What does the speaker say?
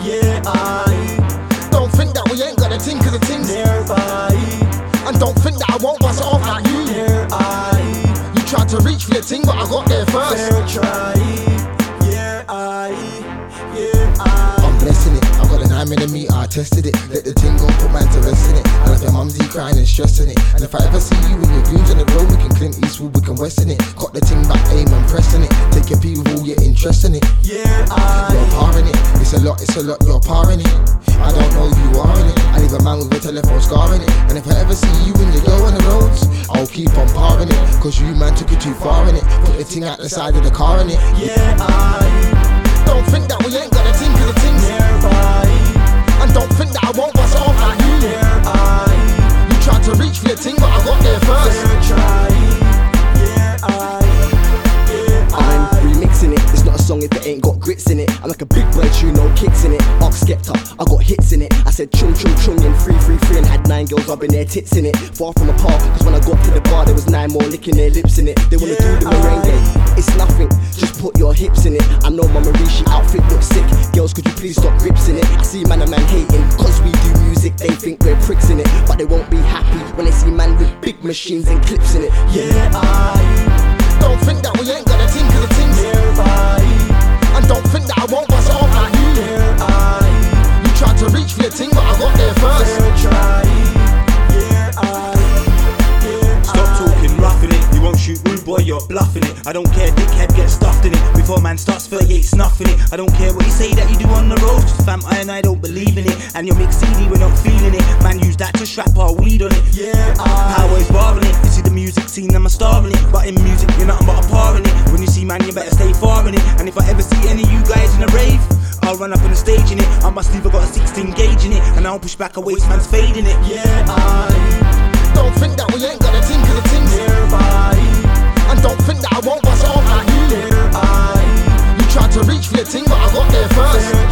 Yeah, I don't think that we ain't got a ting, cause the ting's nearby. and don't think that I won't bust it off like you. Yeah, You tried to reach for your ting, but I got there first. fair try. Yeah, I'm blessing it, I got a 9mm, I tested it. Let the ting go, put man to rest in it. I love your mumsy crying and stressing it. And if I ever see you in your dreams on the road, we can Clint Eastwood, we can western it. Got the ting back, aim and pressing it. Take your pee with all your interest in it. yeah, You're parring it, it's a lot, you're parring it. I don't know who you are in it. I leave a man with a telephone scar in it. And if I ever see you in your girl on the roads, I'll keep on parring it. Cause you man took it too far in it. Put the ting out the side of the car in it. yeah, Don't think that we ain't got a ting, cause the ting's nearby. and don't think that I won't bust it off like you. Yeah, You tried to reach for your ting, but I got there first. fair try. Yeah, I'm remixing it, it's not a song if it ain't got grits in it. I'm like a big boy tune, no kicks in it. Ask Skepta, I got hits in it. I said chung chung chung in 333 and had 9 girls rubbing their tits in it. Far from apart, cause when I got to the bar there was 9 more licking their lips in it. They wanna do the merengue, it's nothing, just put your hips in it. I know my Marishi outfit looks sick. Girls, could you please stop grips in it? I see man and man hating, cause we do music, they think we're pricks in it. But they won't be happy when they see man with big machines and clips in it. yeah, Don't think that we ain't got a ting, cause the ting's nearby. and don't think that I won't bust it off like you. You tried to reach for your ting, but I got there first. Fair try. Yeah, Stop talking, roughing it. You won't shoot rude boy, you're bluffing it. I don't care, dickhead, get stuffed in it. Before man starts 38 snuffing it. I don't care what you say that you do on the road. Just fam, I don't believe in it. And your mixed CD, we're not feeling it. Man, use that to strap our weed on it. yeah, Power is barring it. You see the music scene, I'm a star in it. But in music, you're nothing but a par in it. When you see man, you better stay far in it. And if I ever see any of you guys in a rave, I'll run up on the stage in it. I must leave, I got a 16 gauge in it. And I'll push back a waste man's fading it. yeah, Don't think that we ain't got a ting, cause the ting's nearby. and don't think that I won't bust it off like you. You tried to reach for your ting, but I got there first. Fair